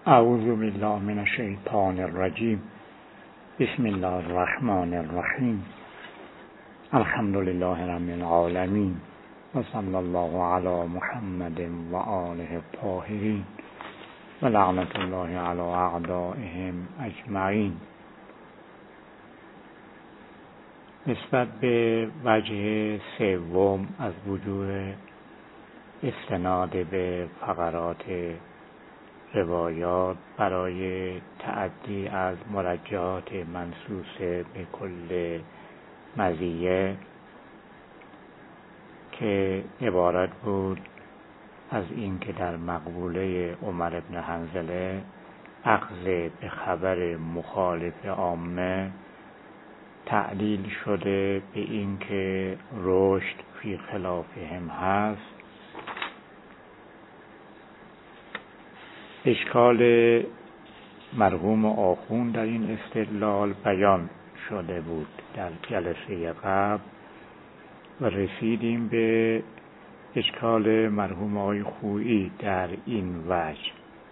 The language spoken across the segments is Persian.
اعوذ بالله من الشیطان الرجیم. بسم الله الرحمن الرحیم. الحمد لله رب العالمین و صلی الله علی محمد و آله الطاهرین و لعنت الله علی اعدائهم اجمعین. نسبت به وجه سوم از وجوه استناد به فقرات روایات برای تعدی از مرجحات منصوصه به کل مزیه که عبارت بود از این که در مقبوله عمر بن حنظله اخذ به خبر مخالف عامه تعلیل شده به این که رشد فی خلافهم هست. اشکال مرحوم آخوند در این استدلال بیان شده بود در جلسه قبل و رسیدیم به اشکال مرحوم آقای خویی در این وجه.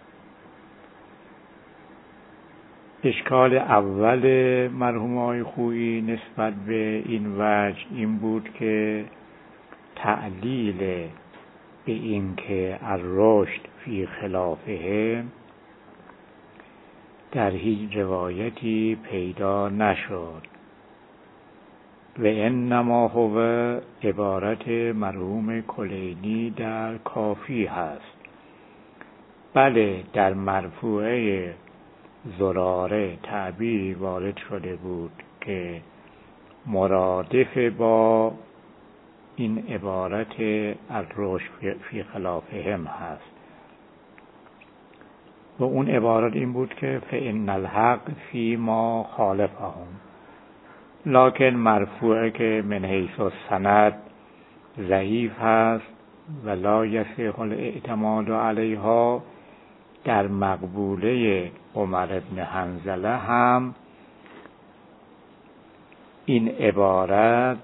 اشکال اول مرحوم آقای خویی نسبت به این وجه این بود که تعلیل به این که الرشد فی خلافه در هیچ روایتی پیدا نشد و انما هو عبارت مرحوم کلینی در کافی هست. بله، در مرفوعه زراره تعبیری وارد شده بود که مرادف با این عبارت الرشد فی خلافهم هست و اون عبارت این بود که فإن الحق فی ما خالفهم، لکن مرفوعه که من حیث السند ضعیف هست و لا یصح الاعتماد علیها، در مقبوله عمر بن حنظله هم این عبارت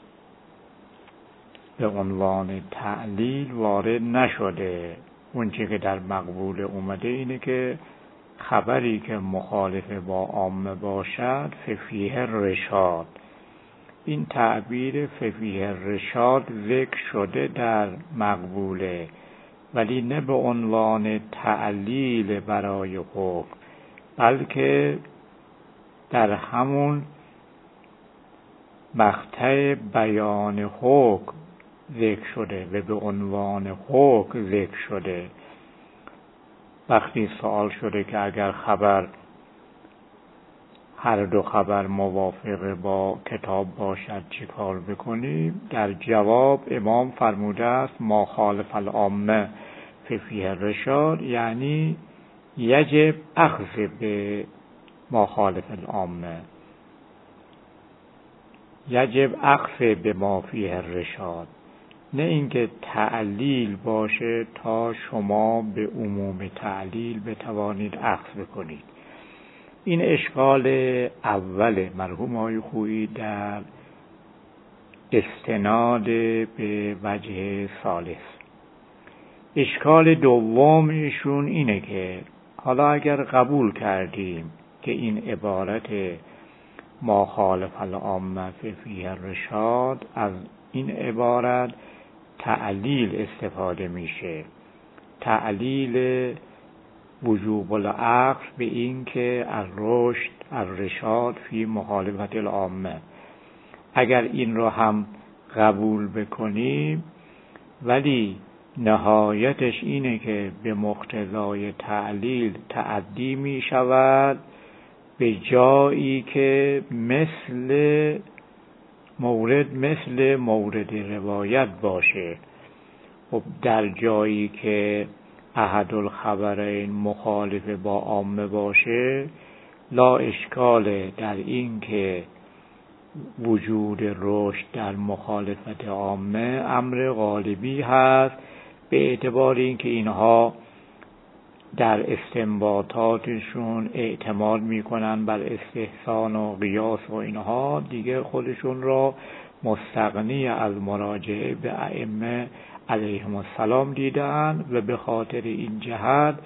به عنوان تعلیل وارد نشده. اون چی که در مقبول اومده اینه که خبری که مخالف با عامه باشد ففیه رشاد. این تعبیر ففیه رشاد ذکر شده در مقبوله ولی نه به عنوان تعلیل برای حکم، بلکه در همون مقطع بیان حکم ذکر شده و به عنوان حکم ذکر شده. وقتی سوال شده که اگر خبر هر دو خبر موافق با کتاب باشد چی کار بکنیم، در جواب امام فرموده است ما خالف العامه ففیه رشاد، یعنی یجب اخذ به ما خالف العامه، یجب اخذ به ما فیه رشاد، نه اینکه تعلیل باشه تا شما به عموم تعلیل بتوانید اخذ بکنید. این اشکال اول مرحوم آقای خویی در استناد به وجه ثالث. اشکال دوم ایشون اینه که حالا اگر قبول کردیم که این عبارت ما خالف العامه فیه رشاد، از این عبارت تعلیل استفاده میشه، تعلیل وجوب الاخذ به این که الرشد الرشاد فی مخالفت العامه. اگر این را هم قبول بکنیم ولی نهایتش اینه که به مقتضای تعلیل تعدی می شود به جایی که مثل مورد روایت باشه. خب در جایی که احد الخبرین مخالف با عامه باشه لا اشکال در این که وجود رشد در مخالفت عامه امر غالبی هست، به اعتبار اینکه اینها در استنباطاتشون اعتماد میکنن بر استحسان و قیاس و اینها، دیگه خودشون را مستغنی از مراجعه به ائمه علیهم السلام دیدن و به خاطر این جهت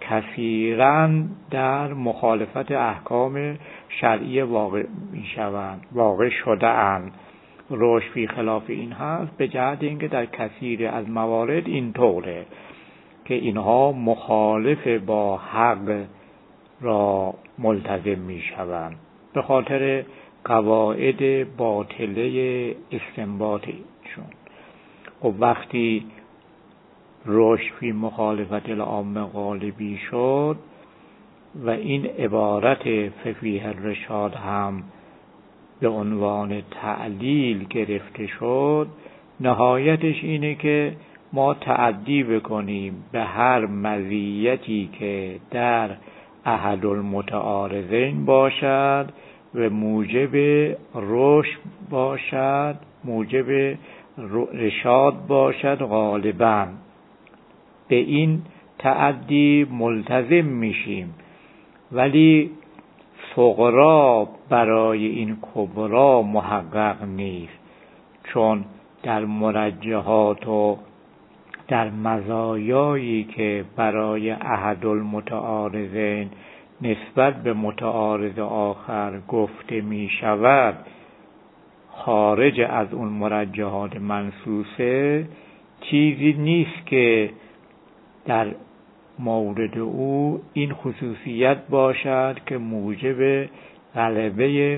کثیراً در مخالفت احکام شرعی واقع شده اند. رشد فی خلاف این هست به جهت اینکه در کثیر از موارد این طوره که اینها مخالف با حق را ملتزم می شوند به خاطر قواعد باطله استنباطشون. خب وقتی رشد فی مخالفت العامه غالبی شد و این عبارت ففیه الرشاد هم به عنوان تعلیل گرفته شد، نهایتش اینه که ما تعدی بکنیم به هر مزیتی که در احد المتعارضین باشد و موجب رشد باشد، موجب رشاد باشد، غالباً به این تعدی ملتزم میشیم. ولی صغرا برای این کبرا محقق نیست، چون در مرجحات و در مزایایی که برای احد المتعارضین نسبت به متعارض آخر گفته می شود خارج از اون مرجحات منصوصه چیزی نیست که در مورد او این خصوصیت باشد که موجب غلبه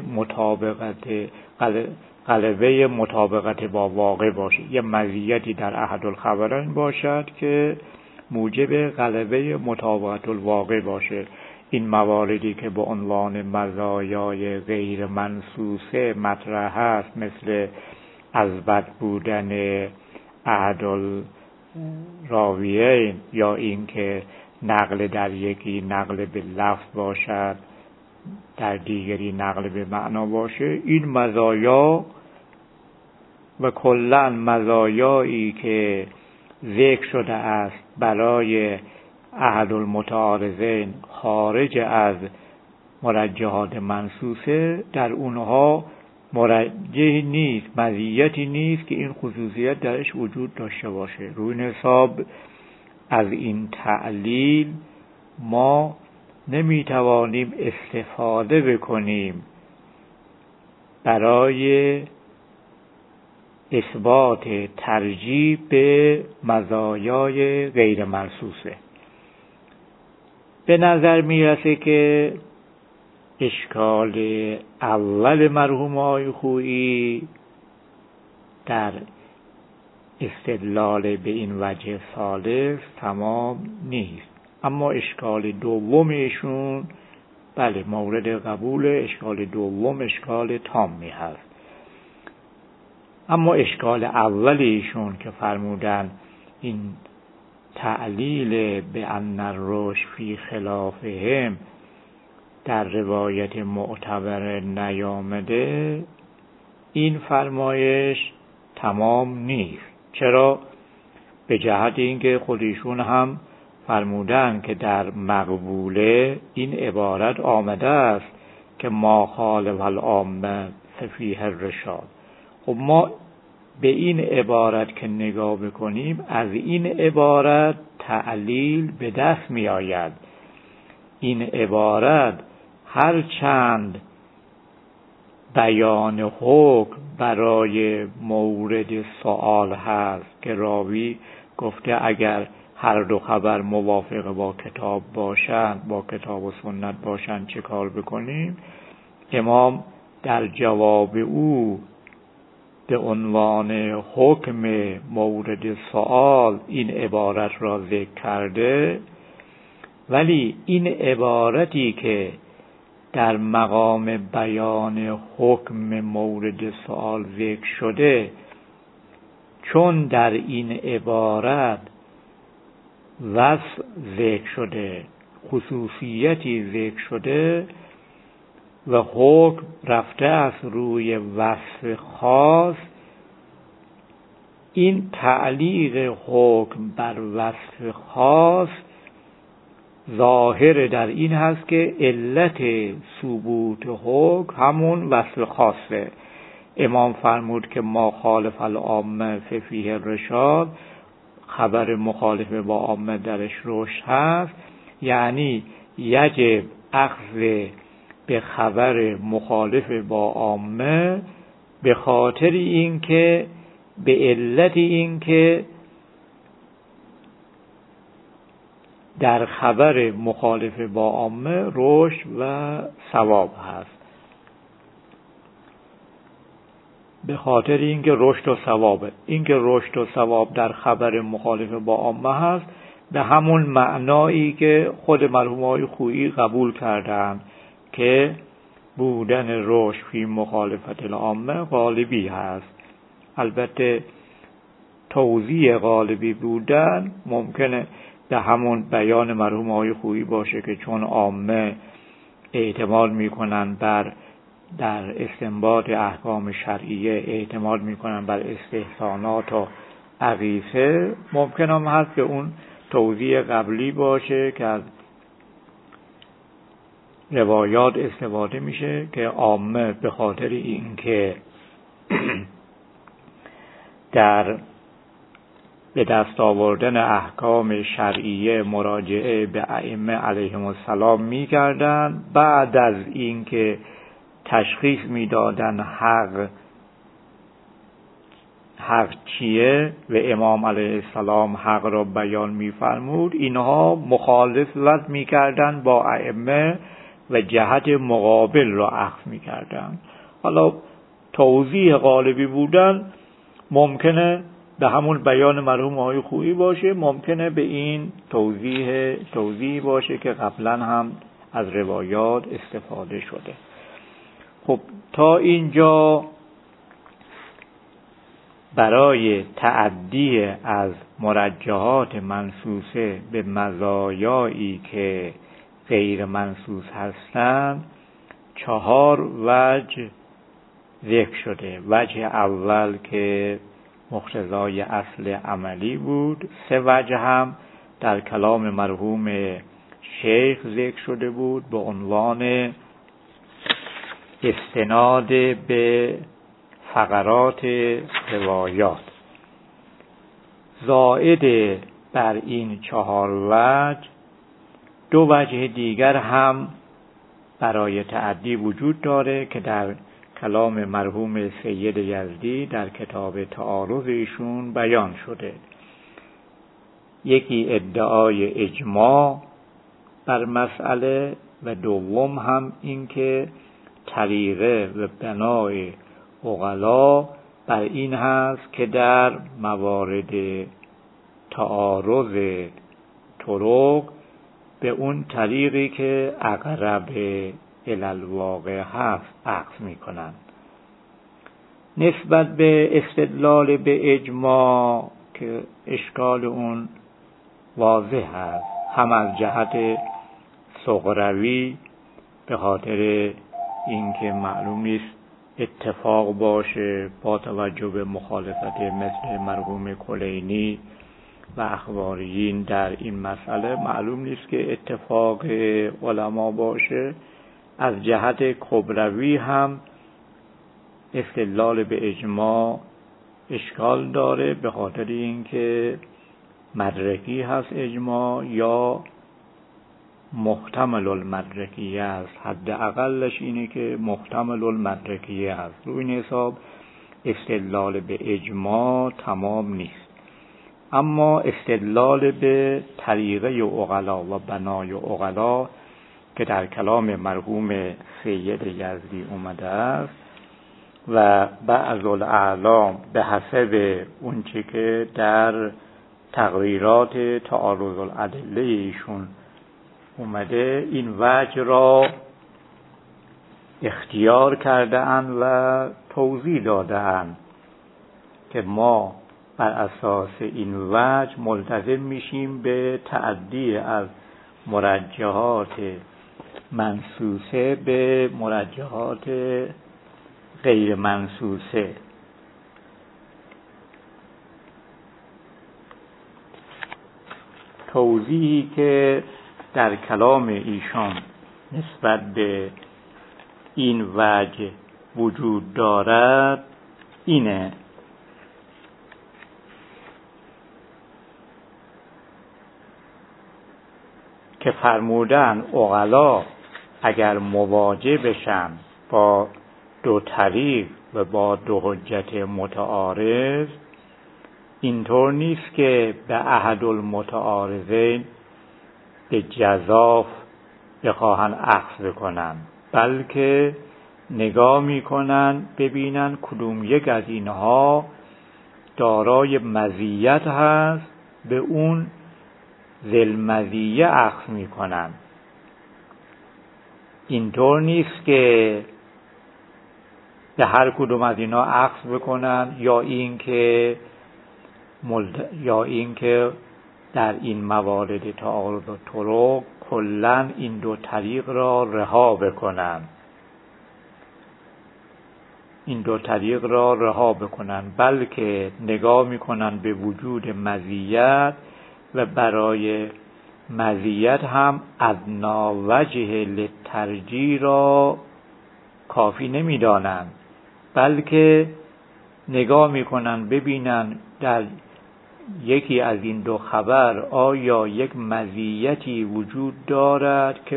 مطابقت با واقع باشد. یه مزیتی در احد الخبرین باشد که موجب غلبه مطابقت الواقع باشد. این مواردی که به عنوان مزایای غیر منصوصه مطرح است، مثل از بد بودن احد الراویین یا این که نقل در یکی نقل به لفظ باشد، در دیگری نقل به معنا باشه، این مزایا و کلاً مزایایی که ذکر شده است برای احد المتعارضین خارج از مرجحات منصوصه، در اونها مرجح نیست، مزیتی نیست که این خصوصیت درش وجود داشته باشه. روی حساب از این تعلیل ما نمیتوانیم استفاده بکنیم برای اثبات ترجیح به مزایای غیر منصوصه. به نظر میرسه که اشکال اول مرحوم آقای خویی در استدلال به این وجه ثالث تمام نیست، اما اشکال دومشون بله مورد قبول. اشکال دوم اشکال تامی هست. اما اشکال اولیشون که فرمودن این تعلیل به ان الرشد فی خلافهم در روایت معتبر نیامده، این فرمایش تمام نیست. چرا؟ به جهت اینکه خودشون هم فرمودن که در مقبوله این عبارت آمده است که ما خالف العامه ففیه الرشاد. خب ما به این عبارت که نگاه بکنیم، از این عبارت تعلیل به دست می آید. این عبارت هر چند بیان حکم برای مورد سؤال هست که راوی گفته اگر هر دو خبر موافق با کتاب باشند، با کتاب و سنت باشند چه کار بکنیم، امام در جواب او به عنوان حکم مورد سؤال این عبارت را ذکر کرده. ولی این عبارتی که در مقام بیان حکم مورد سؤال ذکر شده، چون در این عبارت وصف ذکر شده، خصوصیتی ذکر شده و حکم رفته است روی وصف خاص، این تعلیق حکم بر وصف خاص ظاهر در این هست که علت ثبوت حکم همون وصف خاصه. امام فرمود که ما خالف العامه ففیه الرشاد، خبر مخالف با عامه درش رشد هست، یعنی یجب اخذ به خبر مخالف با عامه به خاطر اینکه به علت اینکه در خبر مخالف با عامه رشد و ثواب هست. به خاطر اینکه رشد و ثوابه، اینکه رشد و ثواب در خبر مخالف با عامه هست، به همون معنایی که خود مرحومای خویی قبول کردند که بودن رشد فی مخالفت العامه غالبی هست. البته توضیح غالبی بودن ممکنه به همون بیان مرحوم آقای خویی باشه که چون عامه اعتماد میکنن بر در استنباط احکام شرعیه، اعتماد میکنن بر استحسانات و اغیثه، ممکن هم هست که اون توضیح قبلی باشه که از روایات استفاده میشه که عامه به خاطر اینکه در به دست آوردن احکام شرعیه مراجعه به ائمه علیهم السلام می‌کردند، بعد از اینکه تشخیص میدادن حق چیه و امام علیه السلام حق را بیان می‌فرمود، اینها مخالفت می‌کردند با ائمه و جهت مقابل را اخذ می‌کردند. حالا توضیح غالبی بودن ممکنه به همون بیان مرحوم آقای خویی باشه، ممکنه به این توضیح باشه که قبلا هم از روایات استفاده شده. خب تا اینجا برای تعدی از مرجحات منصوصه به مزایایی که غیر منصوص هستند 4 وجه ذکر شده. وجه اول که مقتضای اصل عملی بود، 3 وجه هم در کلام مرحوم شیخ ذکر شده بود به عنوان استناد به فقرات روایات. زائد بر این 4 وجه 2 وجه دیگر هم برای تعدی وجود داره که در کلام مرحوم سید یزدی در کتاب تعارض ایشون بیان شده. یکی ادعای اجماع بر مسئله و دوم هم این که طریقه و بنای عقلا بر این هست که در موارد تعارض طرق به اون طریقی که اقرب الالواقع هست اخذ میکنن. نسبت به استدلال به اجماع که اشکال اون واضح هست، هم از جهت صغروی به خاطر اینکه معلوم نیست اتفاق باشه با توجه به مخالفت مثل مرحوم کلینی و اخباریین در این مسئله معلوم نیست که اتفاق علما باشه. از جهت کبروی هم استدلال به اجماع اشکال داره به خاطر اینکه مدرکی هست اجماع یا محتمل المدرکیه است. حداقلش اینه که محتمل المدرکیه است. روی این حساب استدلال به اجماع تمام نیست. اما استدلال به طریقه عقلا و بنای عقلا که در کلام مرحوم سید یزدی اومده است و بعض الاعلام به حسب اونچه که در تقریرات تعارض الادله ایشون اومده این وجه را اختیار کرده اند و توضیح داده اند که ما بر اساس این وجه ملتزم میشیم به تعدی از مرجحات منصوصه به مرجحات غیر منصوصه. توضیحی که در کلام ایشان نسبت به این وجه وجود دارد اینه که فرمودن عقلا اگر مواجه بشن با دو طریق و با دو حجت متعارض، اینطور نیست که به احد المتعارضین به جزاف بخواهن اخذ کنن، بلکه نگاه میکنن ببینن کدوم یک از اینها دارای مزیت هست، به اون ذل مزیه اخذ میکنن. اینطور نیست که به هر کدوم از اینا اخذ بکنن یا این که در این موارد تعارض و طرق کلن این دو طریق را رها بکنن، بلکه نگاه میکنن به وجود مزیت و برای مزیت هم ادنا وجه للترجیح را کافی نمیدانند، بلکه نگاه میکنن ببینن در یکی از این دو خبر آیا یک مزیتی وجود دارد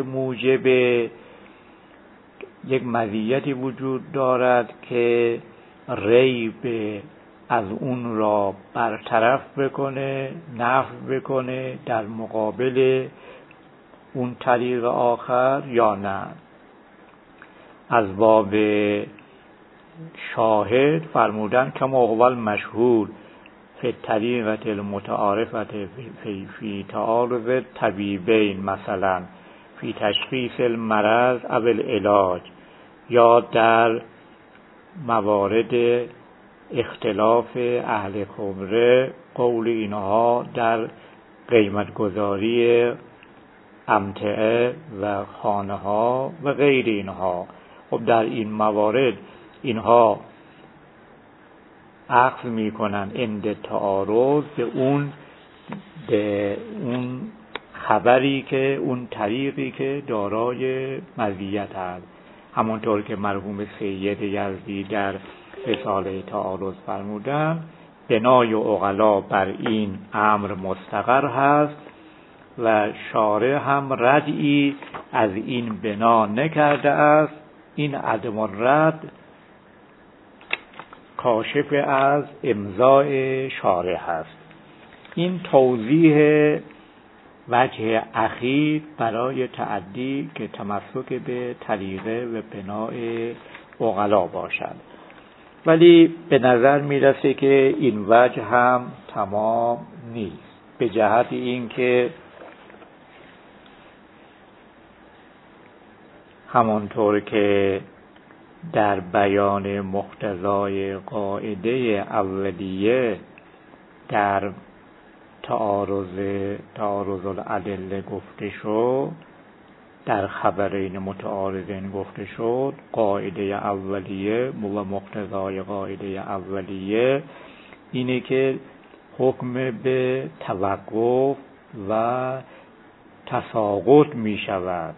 که ریب از اون را برطرف بکنه، نفی بکنه در مقابل اون طریق آخر یا نه. از باب شاهد فرمودن که اول مشهور فی طریقت المتعارفت فی تعارض طبیبین، مثلا فی تشخیص المرض او العلاج، یا در موارد اختلاف اهل خبره قول اینها در قیمت گذاری امتعه و خانه ها و غیر اینها. خب در این موارد اینها اخذ میکنن عند تعارض به اون خبری که اون طریقی که دارای مزیت است، همونطور که مرحوم سید یزدی در رساله تعارض فرمودن بنای عقلا بر این امر مستقر هست و شارع هم ردی از این بنا نکرده است. این عدم الرد کاشف از امضای شارع هست. این توضیح وجه اخیر برای تعدی که تمسک به طریقه و بناء عقلا باشد، ولی به نظر میرسه که این وجه هم تمام نیست، به جهت این که همانطور که در بیان مقتضای قاعده اولیه در تعارض الادله گفته شد، در خبرین متعارضین گفته شد، قاعده اولیه و مقتضای قاعده اولیه اینه که حکم به توقف و تساقط می شود.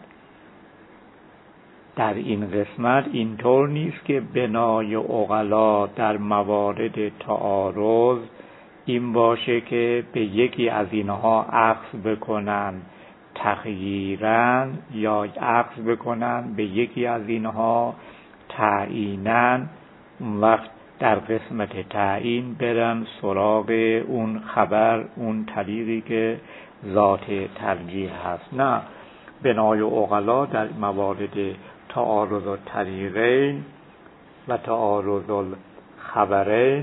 در این قسمت اینطور نیست که بنای عقلا در موارد تعارض این باشه که به یکی از اینها اخذ بکنن تخییراً یا اخذ بکنن به یکی از اینها تعییناً، اون وقت در قسمت تعیین برن سراغ اون خبر، اون طریقی که ذات ترجیح هست. نه، بنای عقلا در موارد تعارض الطریقین و تعارض الخبرین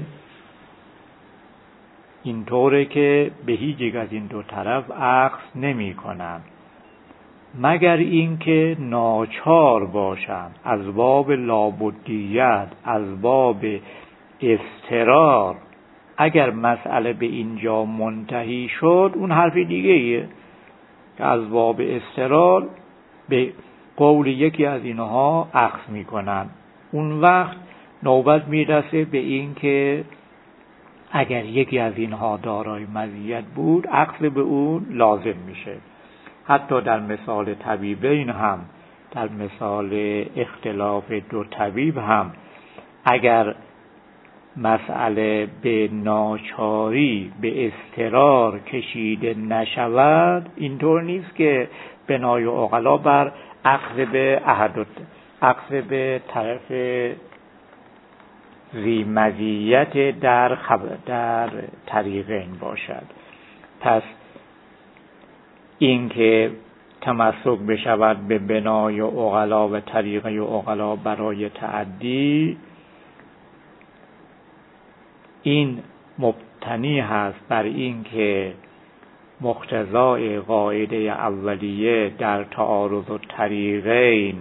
اینطوره که به هیچ یک از این دو طرف اخذ نمی کنن، مگر اینکه ناچار باشند از باب لابدیت، از باب اضطرار. اگر مسئله به اینجا منتهی شد اون حرف دیگه ایه که از باب اضطرار به قول یکی از اینها اخذ میکنن. اون وقت نوبت میرسه به این که اگر یکی از اینها دارای مزیت بود اخذ به اون لازم میشه. حتی در مثال طبیبین هم، در مثال اختلاف دو طبیب هم، اگر مسئله به ناچاری به اضطرار کشیده نشود، اینطور نیست که بنای عقلا بر اخذ به طرف ذی مزیت در طریقین باشد. پس این که تمسک بشود به بنای عقلا و طریقه عقلا برای تعدی، این مبتنی هست بر این که مقتضای قاعده اولیه در تعارض الطریقین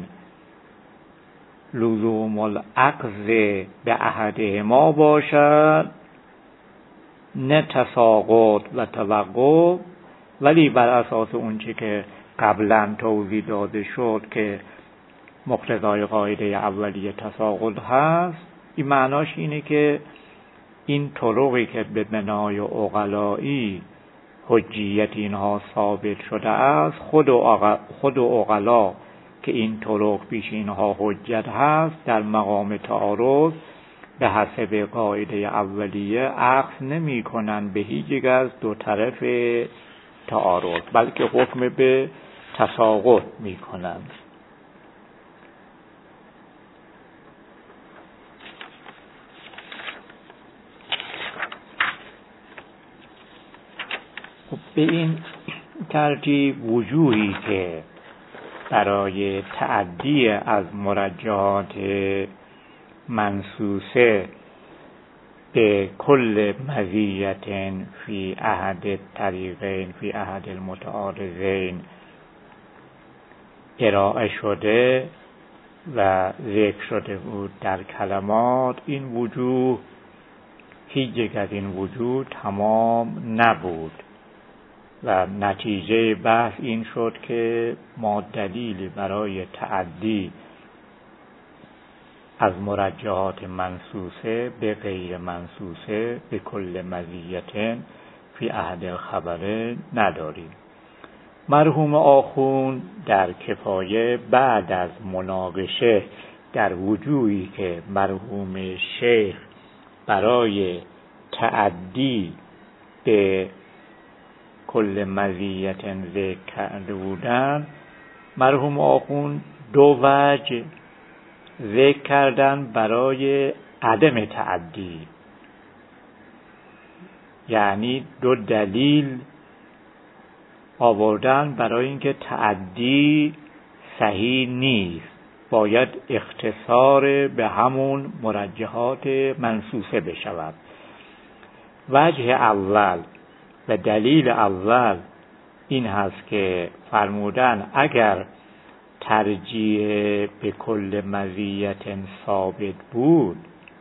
لزوم الاخذ به احدهما باشد، نه تساقط و توقف، ولی بر اساس اونچه که قبلا توضیح داده شد که مقتضای قاعده اولیه تساقط هست، این معناش اینه که این طرقی که به بنای عقلایی حجیت اینها ثابت شده است، خود عقلا که این طرق پیش اینها حجت هست، در مقام تعارض به حسب قاعده اولیه اخذ نمی کنند به هیچ یک از دو طرف تعارض، بلکه حکم به تساقط می کنند. به این ترتیب وجوهی که برای تعدی از مرجحات منصوصه به کل مزیت فی احد الطریقین فی احد المتعارضین ارائه شده و ذکر شده بود در کلمات، این وجوه هیچ یک از این وجوه تمام نبود و نتیجه بحث این شد که ما دلیلی برای تعدی از مرجحات منصوصه به غیر منصوصه به کل مزیت فی احد الخبرین نداریم. مرحوم آخوند در کفایه بعد از مناقشه در وجوهی که مرحوم شیخ برای تعدی به کل مزیت ذکر کرده بودن، مرحوم آخوند دو وجه ذکر کردن برای عدم تعدی، یعنی دو دلیل آوردن برای اینکه تعدی صحیح نیست، باید اختصار به همون مرجحات منصوصه بشود. وجه اول و دلیل اول این هست که فرمودن اگر ترجیح به کل مزیت ثابت بود،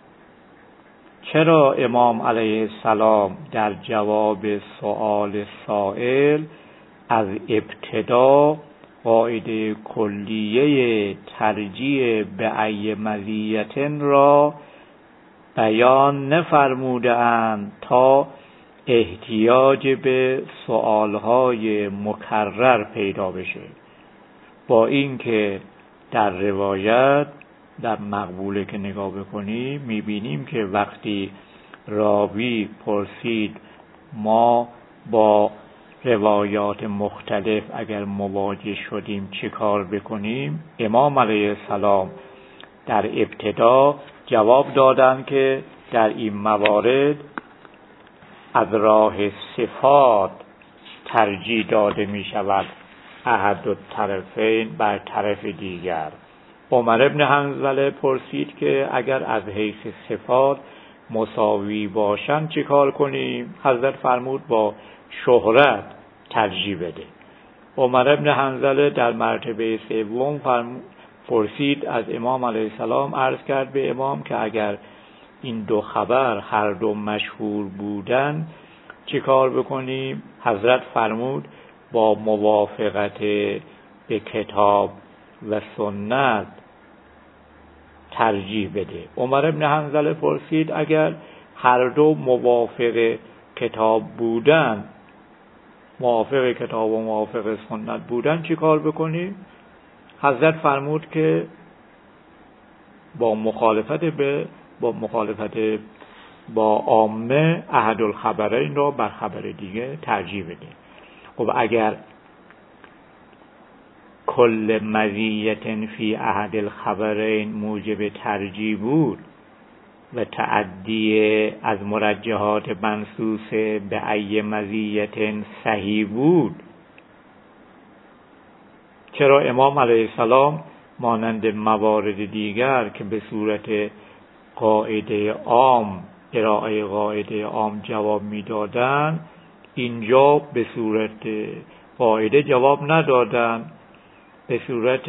چرا امام علیه السلام در جواب سؤال سائل از ابتدا قاعده کلیه ترجیح به ای مزیت را بیان نفرمودند تا احتیاج به سؤالهای مکرر پیدا بشه؟ با اینکه در روایت در مقبوله که نگاه بکنیم میبینیم که وقتی راوی پرسید ما با روایات مختلف اگر مواجه شدیم چه کار بکنیم، امام علیه السلام در ابتدا جواب دادن که در این موارد از راه صفات ترجیح داده می شود احد الطرفین بر طرف دیگر. عمر ابن حنظله پرسید که اگر از حیث صفات مساوی باشن چه کار کنیم؟ حضرت فرمود با شهرت ترجیح بده. عمر ابن حنظله در مرتبه سوم پرسید از امام علیه السلام، عرض کرد به امام که اگر این دو خبر هر دو مشهور بودن چه کار بکنیم؟ حضرت فرمود با موافقت به کتاب و سنت ترجیح بده. عمر ابن حنظله پرسید اگر هر دو موافق کتاب بودن، موافق کتاب و موافق سنت بودن چی کار بکنیم؟ حضرت فرمود که با مخالفت با عامه احد الخبرین را بر خبر دیگه ترجیح بده. خب اگر کل مزیت فی احد الخبرین موجب ترجیح بود و تعدی از مرجحات منصوصه به ای مزیت صحیح بود، چرا امام علیه السلام مانند موارد دیگر که به صورت قاعده عام ارائه قاعده عام جواب میدادن، اینجا به صورت قاعده جواب ندادن، به صورت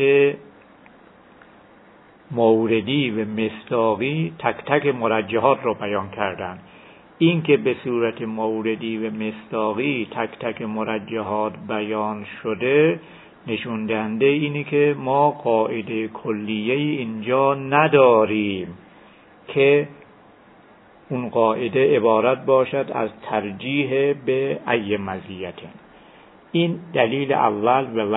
موردی و مصداقی تک تک مرجحات را بیان کردند. این که به صورت موردی و مصداقی تک تک مرجحات بیان شده نشون دهنده اینه که ما قاعده کلیه اینجا نداریم که اون قاعده عبارت باشد از ترجیح به ای مزیت. این دلیل اول و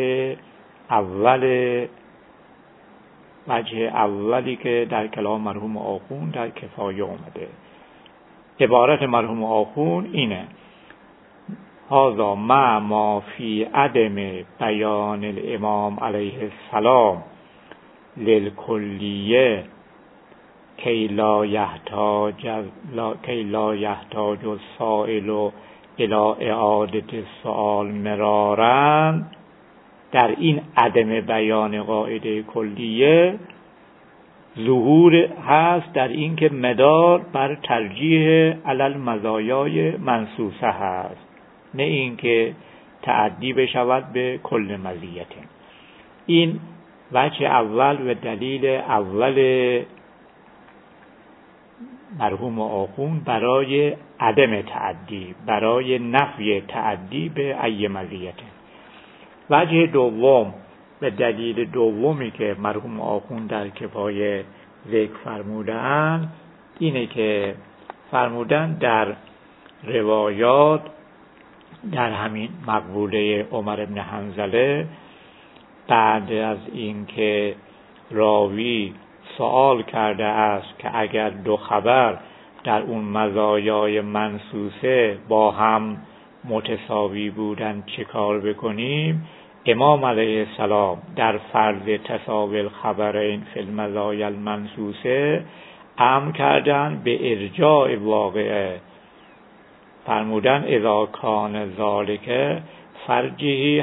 وجه اولی که در کلام مرحوم آخوند در کفایه اومده. عبارت مرحوم آخوند اینه: هذا ما فی عدم بیان الامام علیه السلام للکلیه کی لا یحتاج السائل الی اعادة السؤال مرارا. در این عدم بیان قاعده کلیه ظهور هست در این که مدار بر ترجیح علی مزایای منصوصه هست، نه این که تعدی بشود به کل مزیت. این وجه اول و دلیل اول مرحوم آخوند برای عدم تعدی، برای نفی تعدی به ای مزیت. وجه دوم و دلیل دومی که مرحوم آخوند در کفایه ذکر فرمودند اینه که فرمودند در روایات در همین مقبوله عمر بن حنظله بعد از اینکه راوی سوال کرده است که اگر دو خبر در اون مزایای منصوصه با هم متساوی بودند چه کار بکنیم، امام علیه السلام در فرض تساوی الخبرین فی المزایای المنصوصه امر کردن به ارجاع واقعه. فرمودن اذا کان ذالک فرجه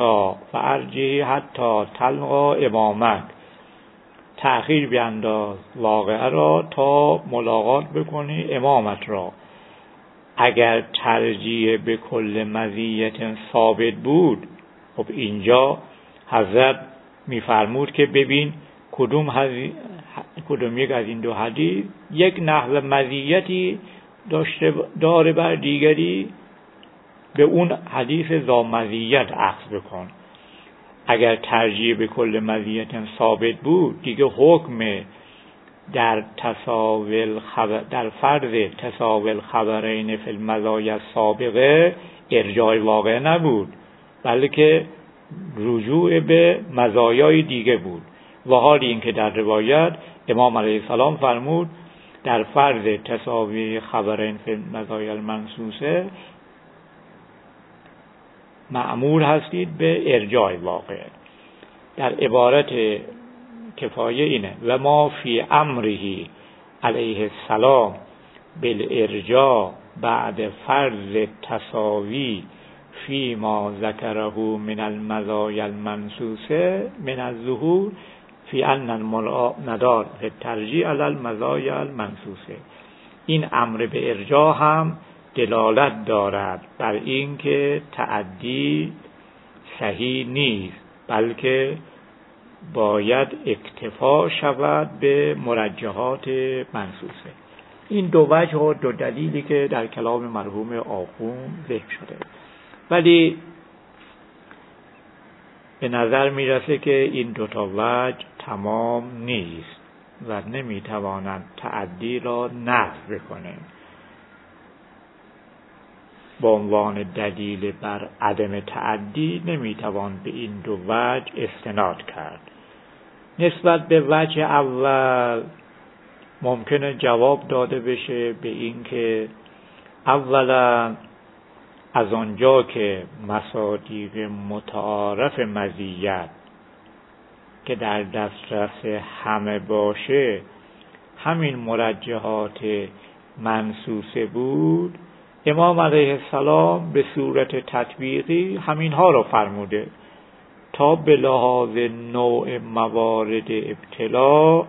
حتی تلقا امامک، تأخیر بینداز واقعه را تا ملاقات بکنی امامت را. اگر ترجیح به کل مزیت ثابت بود، خب اینجا حضرت میفرمود که ببین کدوم یک از این دو حدیث یک نحو مزیتی داره بر دیگری، به اون حدیث ذا مزیت اخذ بکن. اگر ترجیح به کل مزیت ثابت بود، دیگه حکم در فرض تساوی الخبرین فی المزایا السابقه ارجاع واقع نبود، بلکه رجوع به مزایای دیگه بود. و حال این که در روایت امام علیه السلام فرمود در فرض تساوی خبرین فی المزایا المنصوصه مأمور هستید به ارجاع واقع. در عبارت کفایه اینه و ما فی امره علیه السلام بالارجاع بعد فرض تساوی فی ما ذکره من المزایا المنصوصه من الظهور فی ان المدار فی الترجیح علی المزایا المنصوصه. این امر به ارجاع هم دلالت دارد بر این که تعدی صحیح نیست، بلکه باید اکتفا شود به مرجحات منصوصه. این دو وجه و دو دلیلی که در کلام مرحوم آخوند ذکر شده، ولی به نظر میرسه که این دوتا وجه تمام نیست و نمیتوانند تعدی را نفی بکنند. با عنوان دلیل بر عدم تعدی نمیتوان به این دو وجه استناد کرد. نسبت به وجه اول ممکنه جواب داده بشه به این که اولا از آنجا که مصادیق متعارف مزیت که در دسترس همه باشه همین مرجحات منصوصه بود، امام علیه السلام به صورت تطبیقی همینها را فرموده تا به لحاظ نوع موارد ابتلا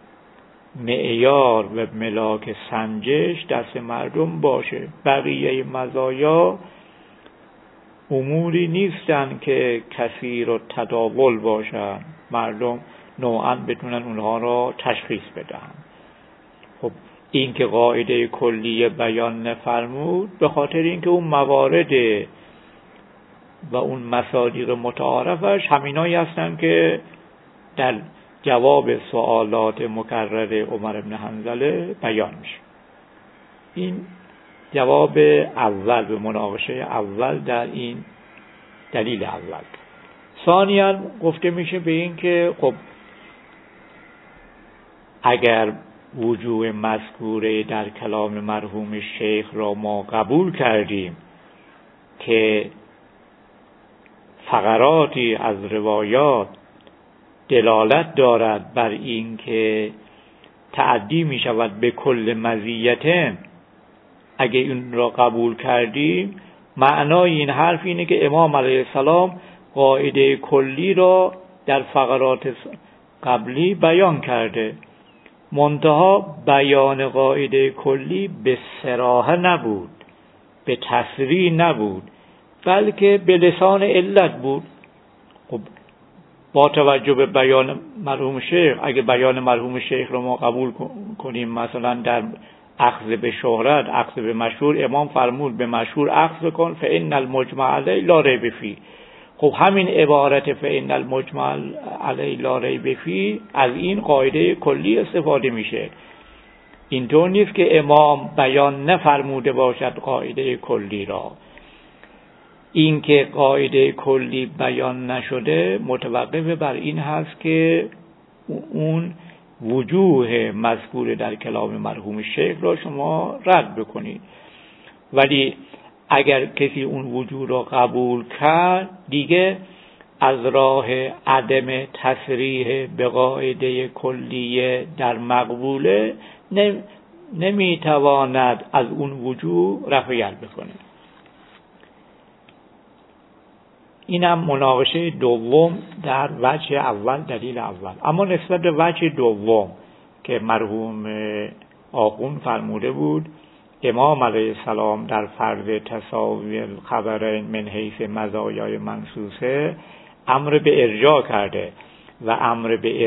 معیار و ملاک سنجش دست مردم باشه. بقیه مزایا اموری نیستن که کثیر و تداول باشن، مردم نوعاً بتونن اونها را تشخیص بدن. خب این که قاعده کلی بیان نفرمود به خاطر اینکه اون موارد و اون مصادیق متعارفش همینایی هستن که در جواب سوالات مکرر عمر بن حنظله بیان میشه. این جواب اول به مناقشه اول در این دلیل اول. ثانیاً گفته میشه به این که خب اگر وجوه مذکوره در کلام مرحوم شیخ را ما قبول کردیم که فقراتی از روایات دلالت دارد بر این که تعدی می شود به کل مزیت، اگه این را قبول کردیم معنای این حرف اینه که امام علیه السلام قاعده کلی را در فقرات قبلی بیان کرده، منتها بیان قاعده کلی به صراحه نبود، به تصریح نبود، بلکه به لسان علت بود. خب با توجه به بیان مرحوم شیخ، اگه بیان مرحوم شیخ رو ما قبول کنیم، مثلا در اخذ به شهرت، اخذ به مشهور، امام فرمود به مشهور اخذ کن فإن المجمع علیه لا ریب فیه. خب همین عبارت فإن المجمع علیه لا ریب فیه از این قاعده کلی استفاده میشه. اینطور نیست که امام بیان نفرموده باشد قاعده کلی را. این که قاعده کلی بیان نشده متوقف بر این هست که اون وجوه مذکور در کلام مرحوم شیخ را شما رد بکنید. ولی اگر کسی اون وجوه را قبول کرد، دیگه از راه عدم تصریح به قاعده کلیه در مقبوله نمیتواند از اون وجوه رفع یل بکنه. اینم مناقشه دوم در وجه اول، دلیل اول. اما نسبت به وجه دوم که مرحوم آخوند فرموده بود امام علیه السلام در فرض تساوی الخبرین من حیث مزایای منصوصه امر به ارجاع کرده و امر به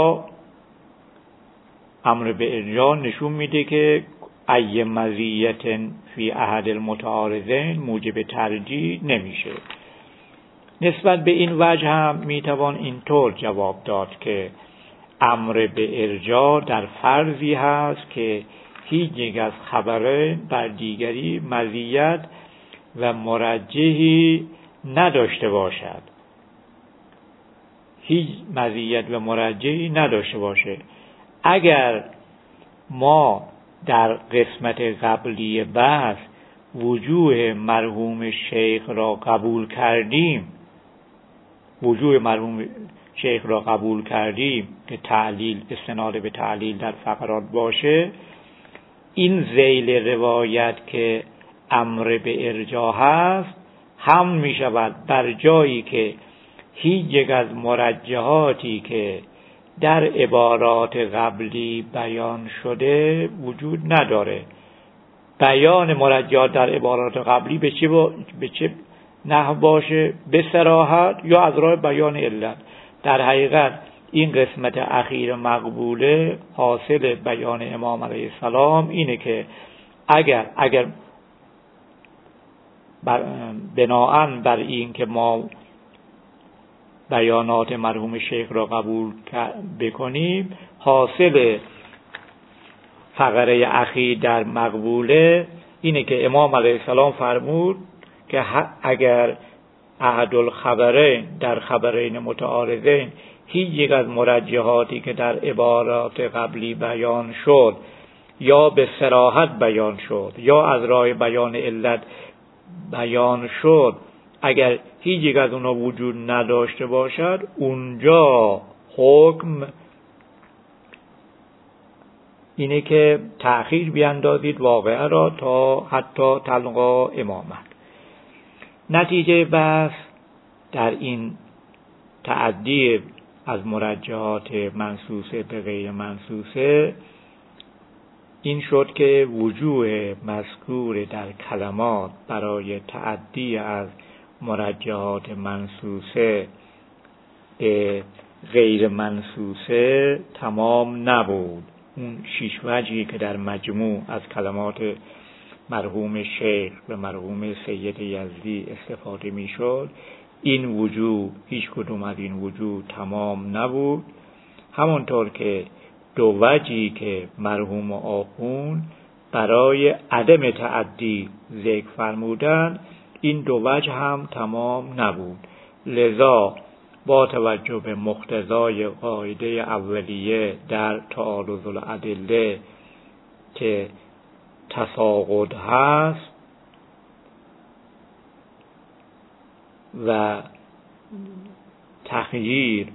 ارجاع نشون میده که ای مزیت فی احد المتعارضین موجب ترجیح نمیشه. نسبت به این وجه هم میتوان اینطور جواب داد که امر به ارجاع در فرضی هست که هیچ یک از خبرین بر دیگری مزیت و مرجحی نداشته باشد، هیچ مزیت و مرجحی نداشته باشه. اگر ما در قسمت قبلی بحث وجوه مرحوم شیخ را قبول کردیم، که تعلیل، استناد به تعلیل در فقرات باشه، این ذیل روایت که امر به ارجاع هست هم می شود بر جایی که هیچ یک از مرجحاتی که در عبارات قبلی بیان شده وجود نداره. بیان مرجحات در عبارات قبلی به چه نحو باشه؟ به صراحت یا از راه بیان علت. در حقیقت این قسمت اخیر مقبوله حاصل بیان امام علیه السلام اینه که اگر بناءً بر این که ما بیانات مرحوم شیخ را قبول بکنیم، حاصل فقره اخیر در مقبوله اینه که امام علیه السلام فرمود که اگر احد الخبرین در خبرین متعارضین هیچ یک از مرجحاتی که در عبارات قبلی بیان شد یا به صراحت بیان شد یا از راه بیان علت بیان شد اگر هیچ یک از اونا وجود نداشته باشد، اونجا حکم اینه که تأخیر بیندازید واقعه را تا حتی تلقا امامت. نتیجه بحث در این تعدی از مرجحات منصوصه به غیر منصوصه این شد که وجوه مذکور در کلمات برای تعدی از مرجحات منصوصه به غیر منصوصه تمام نبود. اون 6 وجهی که در مجموع از کلمات مرحوم شیخ و مرحوم سید یزدی استفاده می شد، این وجوه هیچ کدوم از این وجوه تمام نبود. همانطور که 2 وجهی که مرحوم آخوند برای عدم تعدی ذکر فرمودند، این 2 وجه هم تمام نبود. لذا با توجه به مقتضای قاعده اولیه در تعارض الادله که تساقط هست و تغییر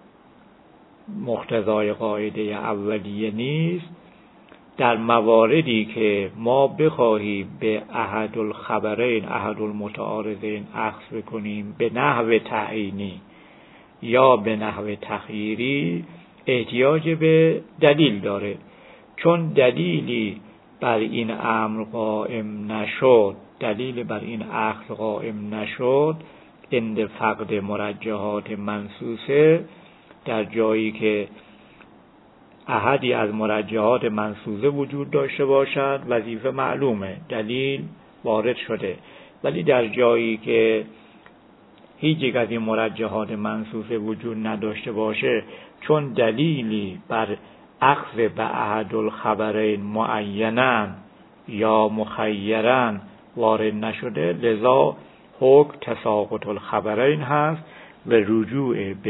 مقتضای قاعده اولیه نیست، در مواردی که ما بخواهیم به احد الخبرین احد المتعارضین اخذ بکنیم به نحو تعیینی یا به نحو تخییری، احتیاج به دلیل داره. چون دلیلی بر این امر قائم نشد، دلیل بر این اخذ قائم نشد، عند فقد مرجحات منصوصه، در جایی که احدی از مرجحات منصوصه وجود داشته باشد وظیفه معلومه، دلیل وارد شده. ولی در جایی که هیچ یک از این مرجحات منصوصه وجود نداشته باشه، چون دلیلی بر اخذ به احد الخبرین معیناً یا مخیراً وارد نشده، لذا حکم تساقط الخبرین هست و رجوع به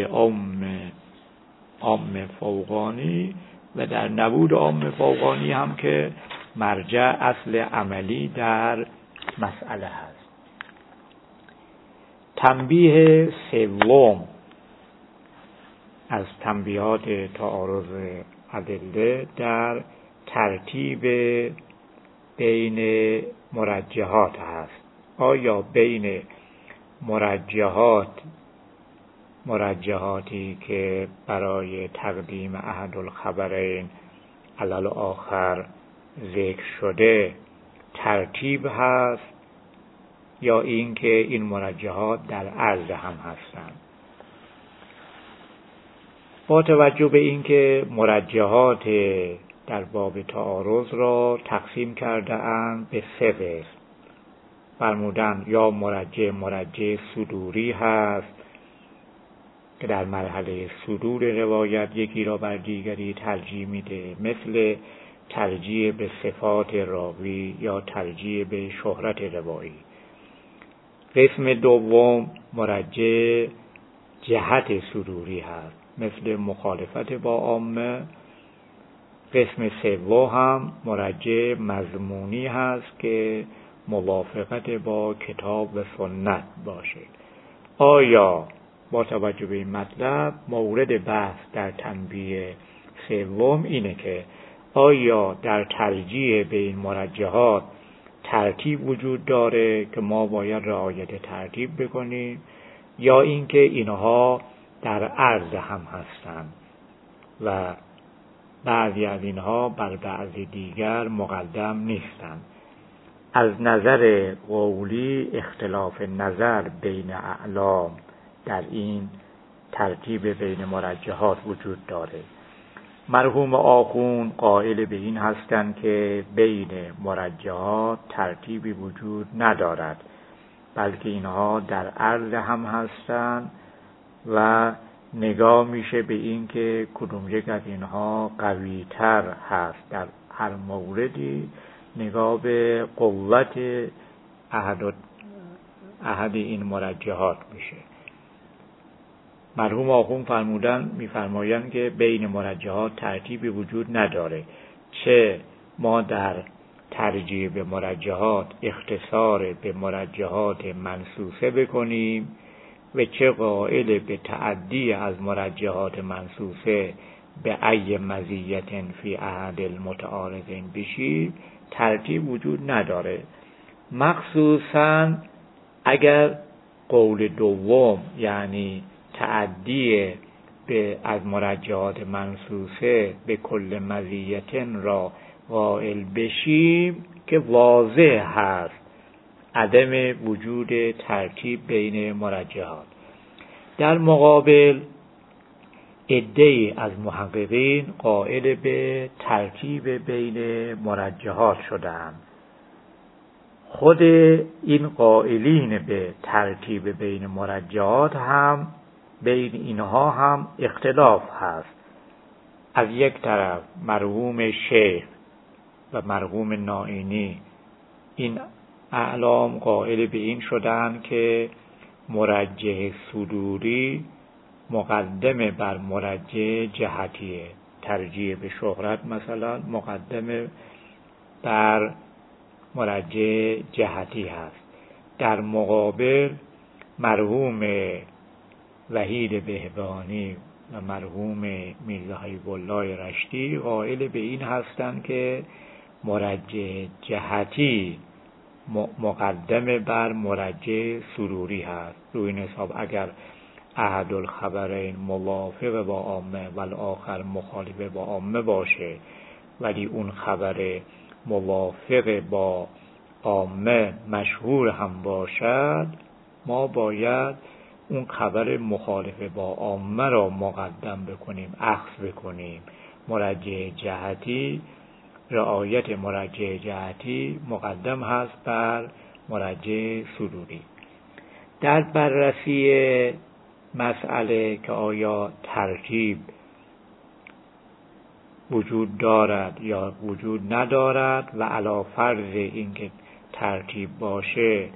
عام فوقانی و در نبود عام فوقانی هم که مرجع اصل عملی در مسئله هست. تنبیه سوم از تنبیهات تعارض ادله در ترتیب بین مرجحات هست. آیا بین مرجحاتی که برای تقدیم احد الخبرین علی الاخر ذکر شده ترتیب هست یا اینکه این مرجحات در عرض هم هستند؟ با توجه به اینکه مرجحات در باب تعارض را تقسیم کرده اند به 3 قسم، فرمودن یا مرجع صدوری هست که در مرحله صدور روایت یکی را بر دیگری ترجیح میده، مثل ترجیح به صفات راوی یا ترجیح به شهرت روایی. قسم دوم مرجع جهت صدوری هست، مثل مخالفت با عامه. قسم سوم هم مرجع مضمونی هست که موافقت با کتاب و سنت باشه. آیا با توجه به این مطلب مورد بحث در تنبیه سوم اینه که آیا در ترجیح به این مرجحات ترتیب وجود داره که ما باید رعایت ترتیب بکنیم، یا اینکه اینها در عرض هم هستند و بعضی از اینها بر بعضی دیگر مقدم نیستند. از نظر قولی اختلاف نظر بین اعلام در این ترتیب بین مرجحات وجود داره. مرحوم آخوند قائل به این هستند که بین مرجحات ترتیبی وجود ندارد، بلکه اینها در عرض هم هستند و نگاه میشه به این که کدوم یک از اینها قوی تر هست در هر موردی، نگاه به قوت احد این مرجحات میشه. مرحوم آخوند میفرمایند که بین مرجحات ترتیبی وجود نداره، چه ما در ترجیح به مرجحات اختصار به مرجحات منصوصه بکنیم و چه قائل به تعدی از مرجحات منصوصه به ای مزیت فی احد المتعارضین بشیم ترتیب وجود نداره. مخصوصاً اگر قول دوم یعنی تعدی از مرجحات منصوصه به کل مزیتن را قائل بشیم که واضح هست عدم وجود ترتیب بین مرجحات. در مقابل عده‌ای از محققین قائل به ترتیب بین مرجحات شدند. خود این قائلین به ترتیب بین مرجحات هم بین اینها هم اختلاف هست. از یک طرف مرحوم شیخ و مرحوم نائینی این اعلام قائل به این شدند که مرجح صدوری مقدم بر مرجح جهتیه، ترجیح به شهرت مثلا مقدم بر مرجح جهتی هست. در مقابل مرحوم وحید بهبهانی و مرحوم میرزا حبیب الله رشتی قائل به این هستند که مرجح جهتی مقدم بر مرجح سروری هست. روی این حساب اگر احد الخبرین موافق با عامه و الاخر مخالف با عامه باشه ولی اون خبر موافق با عامه مشهور هم باشد، ما باید اون خبر مخالف با عامه را مقدم بکنیم، اخذ بکنیم. مرجح جهتی، رعایت مرجح جهتی مقدم هست بر مرجح صدوری. در بررسی مسئله که آیا ترتیب وجود دارد یا وجود ندارد و علی فرض اینکه ترتیب باشه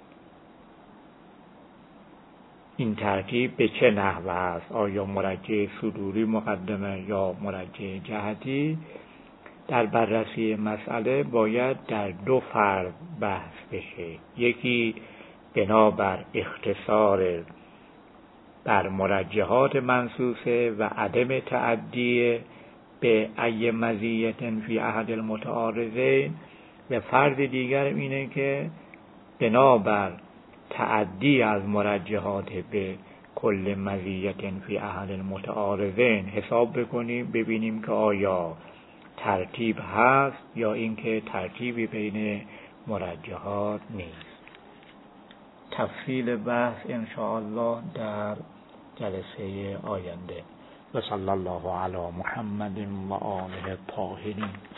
این ترتیب به چه نحو است، آیا مرجح صدوری مقدمه یا مرجح جهتی، در بررسی مسئله باید در دو فرض بحث بشه. یکی بنابر اختصار بر مرجحات منصوصه و عدم تعدی به ای مزیت فی احد المتعارضین، و فرض دیگر اینه که بنابر تعدی از مرجحات به کل مزیت فی احد المتعارضین حساب بکنیم ببینیم که آیا ترتیب هست یا اینکه ترتیبی بین مرجحات نیست. تفصیل بحث ان شاء الله در جلسه آینده. و صلی الله علی محمد و آله الطاهرین.